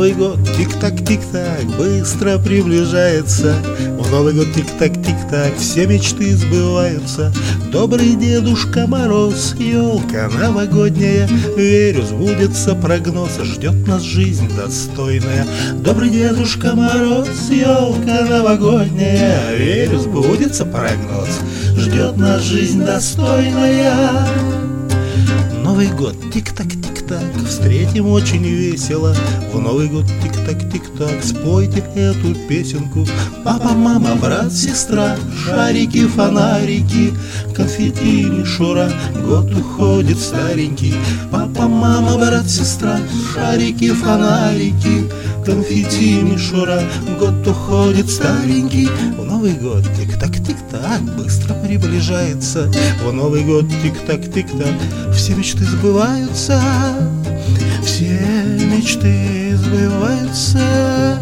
Новый год тик-так, тик-так, быстро приближается. В Новый год тик-так, тик-так, все мечты сбываются. Добрый Дедушка Мороз, елка новогодняя, верю, сбудется прогноз, ждет нас жизнь достойная. Добрый Дедушка Мороз, елка новогодняя, верю, сбудется прогноз, ждет нас жизнь достойная. Новый год тик-так, тик-так, встретим очень весело. В Новый год тик-так, тик-так, спойте эту песенку. Папа, мама, брат, сестра, шарики, фонарики, конфетти, мишура, год уходит старенький. Папа, мама, брат, сестра, шарики, фонарики, конфетти, мишура, год уходит старенький. В Новый год тик-так, тик-так, быстро приближается. В Новый год тик-так, тик-так, все мечты сбываются, все мечты сбываются.